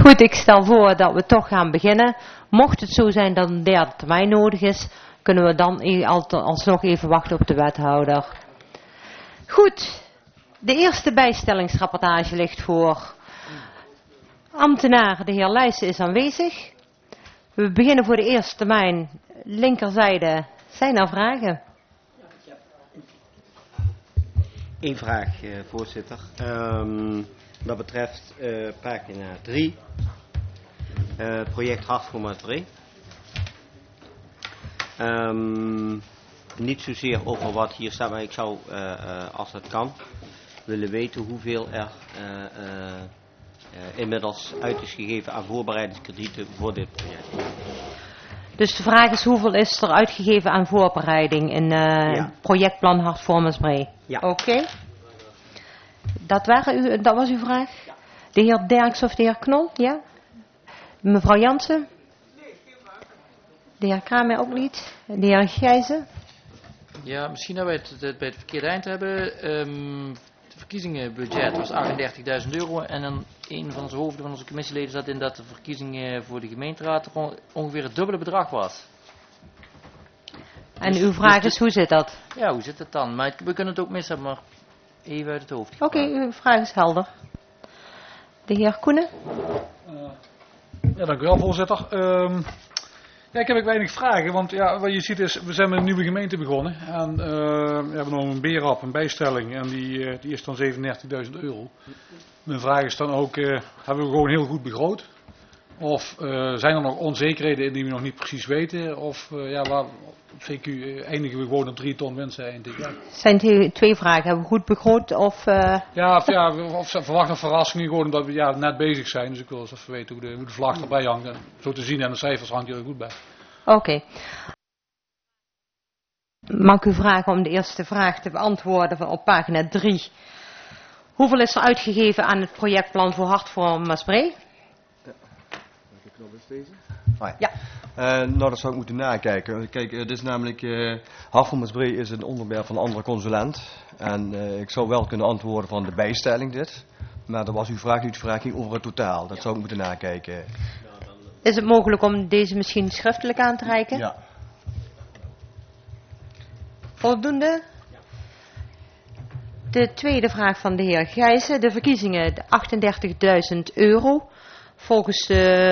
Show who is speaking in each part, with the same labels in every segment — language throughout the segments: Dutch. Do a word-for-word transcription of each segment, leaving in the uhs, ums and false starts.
Speaker 1: Goed, ik stel voor dat we toch gaan beginnen. Mocht het zo zijn dat een derde termijn nodig is, kunnen we dan alsnog even wachten op de wethouder. Goed, de eerste bijstellingsrapportage ligt voor. Ambtenaar, de heer Leijsen is aanwezig. We beginnen voor de eerste termijn. Linkerzijde, zijn er vragen?
Speaker 2: Eén vraag, uh, voorzitter. Um, dat betreft uh, pagina drie. Uh, project Hart voor Maastricht. Um, niet zozeer over wat hier staat, maar ik zou, uh, uh, als het kan, willen weten hoeveel er uh, uh, uh, inmiddels uit is gegeven aan voorbereidingskredieten voor dit project.
Speaker 1: Dus de vraag is, hoeveel is er uitgegeven aan voorbereiding in uh, ja. projectplan Hart voor Maastricht?
Speaker 2: Ja.
Speaker 1: Oké. Okay. Dat, dat was uw vraag? Ja. De heer Derks of de heer Knol? Ja. Mevrouw Jansen? De heer Kramer ook niet? De heer Gijzen?
Speaker 3: Ja, misschien dat wij het, het bij het verkeerde eind hebben. Um, het verkiezingenbudget was achtendertigduizend euro. En dan een van onze hoofden van onze commissieleden zat in dat de verkiezingen voor de gemeenteraad ongeveer het dubbele bedrag was.
Speaker 1: En dus, uw vraag dus is, hoe zit dat?
Speaker 3: Ja, hoe zit het dan? Maar we kunnen het ook mis hebben, maar even uit het hoofd.
Speaker 1: Oké, okay, uw vraag is helder. De heer Koenen?
Speaker 4: Uh, ja, dank u wel, voorzitter. Um, ja, ik heb ook weinig vragen, want ja, wat je ziet is, we zijn met een nieuwe gemeente begonnen. En uh, we hebben nog een B R A P, een bijstelling, en die, uh, die is dan zevenendertigduizend euro. Mijn vraag is dan ook, uh, hebben we gewoon heel goed begroot? Of uh, zijn er nog onzekerheden in die we nog niet precies weten? Of uh, ja, waar, C Q uh, eindigen we gewoon op drie ton winst eind dit jaar?
Speaker 1: Zijn twee, twee vragen. Hebben we goed begroot of... Uh...
Speaker 4: Ja, of, ja, of verwacht een verrassing gewoon omdat we ja, net bezig zijn. Dus ik wil eens even weten hoe de, hoe de vlag erbij hangt. Zo te zien en de cijfers hangt hier er goed bij.
Speaker 1: Oké. Okay. Mag ik u vragen om de eerste vraag te beantwoorden op pagina drie. Hoeveel is er uitgegeven aan het projectplan voor Hart voor Maastricht?
Speaker 5: Deze? Ah, ja. ja. Uh, nou, dat zou ik moeten nakijken. Kijk, uh, dit is namelijk uh, Hart voor Maastricht is een onderwerp van een andere consulent. En uh, ik zou wel kunnen antwoorden van de bijstelling dit. Maar dat was uw vraag niet, de vraag ging over het totaal. Dat zou ik moeten nakijken.
Speaker 1: Is het mogelijk om deze misschien schriftelijk aan te reiken?
Speaker 5: Ja.
Speaker 1: Voldoende? De tweede vraag van de heer Gijzen. De verkiezingen, de achtendertigduizend euro. Volgens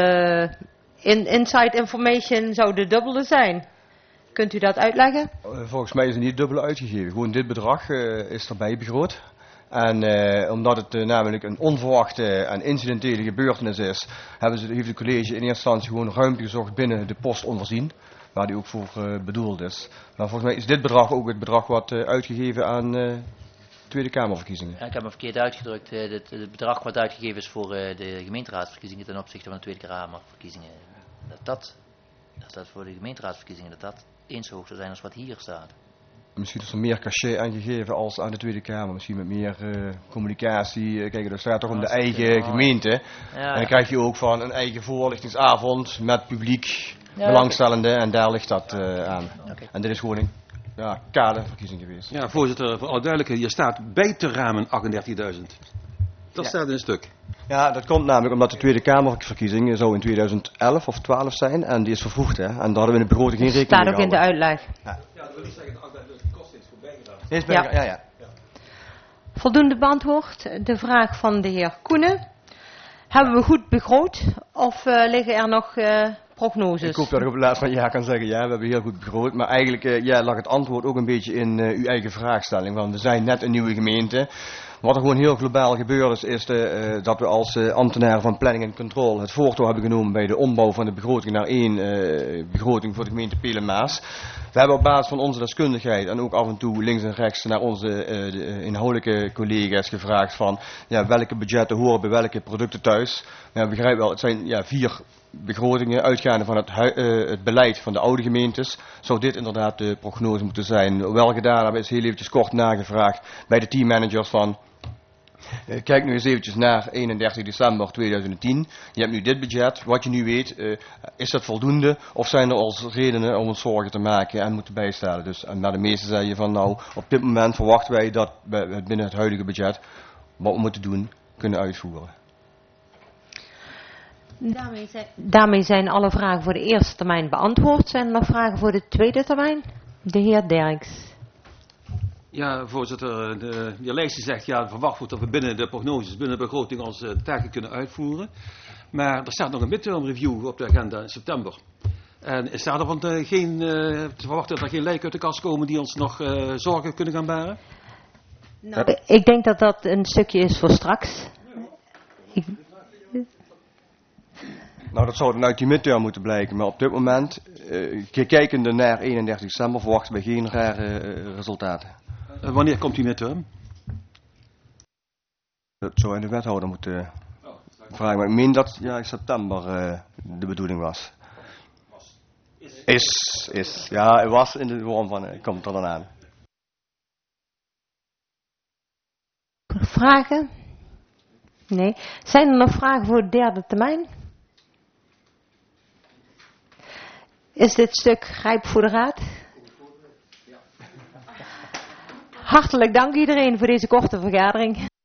Speaker 1: de in, inside information zou de dubbele zijn. Kunt u dat uitleggen?
Speaker 5: Volgens mij is het niet dubbele uitgegeven. Gewoon dit bedrag uh, is erbij begroot. En uh, omdat het uh, namelijk een onverwachte en incidentele gebeurtenis is, hebben ze, heeft het college in eerste instantie gewoon ruimte gezocht binnen de post onvoorzien. Waar die ook voor uh, bedoeld is. Maar volgens mij is dit bedrag ook het bedrag wat uh, uitgegeven aan... Uh, Tweede Kamerverkiezingen.
Speaker 3: Ja, ik heb me verkeerd uitgedrukt. Het, het bedrag wat uitgegeven is voor de gemeenteraadsverkiezingen ten opzichte van de Tweede Kamerverkiezingen. Dat dat, dat, dat voor de gemeenteraadsverkiezingen dat dat eens hoog zou zijn als wat hier staat.
Speaker 5: Misschien is er meer cachet aangegeven als aan de Tweede Kamer. Misschien met meer uh, communicatie. Kijk, er staat toch om de eigen gemeente. Ja, en dan krijg je ook van een eigen voorlichtingsavond met publiek, ja, belangstellenden. En daar ligt dat uh, aan. Okay. En dit is gewoon een... Ja, kaderverkiezing geweest.
Speaker 6: Ja, voorzitter, voor alle duidelijkheid, hier staat bij te ramen achtendertigduizend. Dat ja. staat in een stuk.
Speaker 5: Ja, dat komt namelijk omdat de Tweede Kamerverkiezing zou in tweeduizend elf of twaalf zijn en die is vervroegd, hè. En daar hadden we in de begroting geen rekening mee
Speaker 1: gehouden. Staat ook in de uitleg.
Speaker 6: Ja, ja dat wil niet zeggen dat de kosten is voorbij gedaan.
Speaker 5: Is bij, ja. Ja, ja.
Speaker 1: Ja. Voldoende beantwoord. De vraag van de heer Koenen. Hebben we goed begroot of uh, liggen er nog... Uh, prognoses.
Speaker 5: Ik hoop dat ik op het laatst van ja kan zeggen, ja, we hebben heel goed begroot. Maar eigenlijk uh, ja, lag het antwoord ook een beetje in uh, uw eigen vraagstelling. Want we zijn net een nieuwe gemeente. Wat er gewoon heel globaal gebeurd is, is de, uh, dat we als uh, ambtenaren van planning en controle het voortouw hebben genomen bij de ombouw van de begroting naar één uh, begroting voor de gemeente Pelen-Maas. We hebben op basis van onze deskundigheid en ook af en toe links en rechts naar onze uh, de inhoudelijke collega's gevraagd van ja, welke budgetten horen bij welke producten thuis. Ja, begrijp wel, het zijn ja, vier begrotingen uitgaande van het, uh, het beleid van de oude gemeentes. Zou dit inderdaad de prognose moeten zijn? Wel gedaan hebben is heel eventjes kort nagevraagd bij de teammanagers van... Uh, kijk nu eens eventjes naar eenendertig december tweeduizend tien. Je hebt nu dit budget. Wat je nu weet, uh, is dat voldoende? Of zijn er als redenen om ons zorgen te maken en moeten bijstellen? Dus, en naar de meeste zei je van nou, op dit moment verwachten wij dat we binnen het huidige budget wat we moeten doen, kunnen uitvoeren.
Speaker 1: Daarmee zijn, daarmee zijn alle vragen voor de eerste termijn beantwoord. Zijn er nog vragen voor de tweede termijn? De heer Derks.
Speaker 6: Ja, voorzitter, de, de heer Leijsen zegt, ja, verwacht wordt dat we binnen de prognoses, binnen de begroting onze taken kunnen uitvoeren. Maar er staat nog een midterm review op de agenda in september. En is daar dan uh, geen, uh, te verwachten dat er geen lijken uit de kast komen die ons nog uh, zorgen kunnen gaan baren?
Speaker 1: Nou, ik denk dat dat een stukje is voor straks. Ik...
Speaker 5: Nou, dat zou dan uit die midterm moeten blijken. Maar op dit moment, uh, kijkende naar eenendertig december, verwachten we geen rare uh, resultaten.
Speaker 6: Uh, wanneer komt die midterm?
Speaker 5: Dat zou in de wethouder moeten uh, vragen. Maar ik meen dat ja, in september uh, de bedoeling was. Is, is. Ja, het was in de vorm van, uh, komt er dan aan.
Speaker 1: Vragen? Nee. Zijn er nog vragen voor de derde termijn? Is dit stuk grijp voor de raad? Hartelijk dank iedereen voor deze korte vergadering.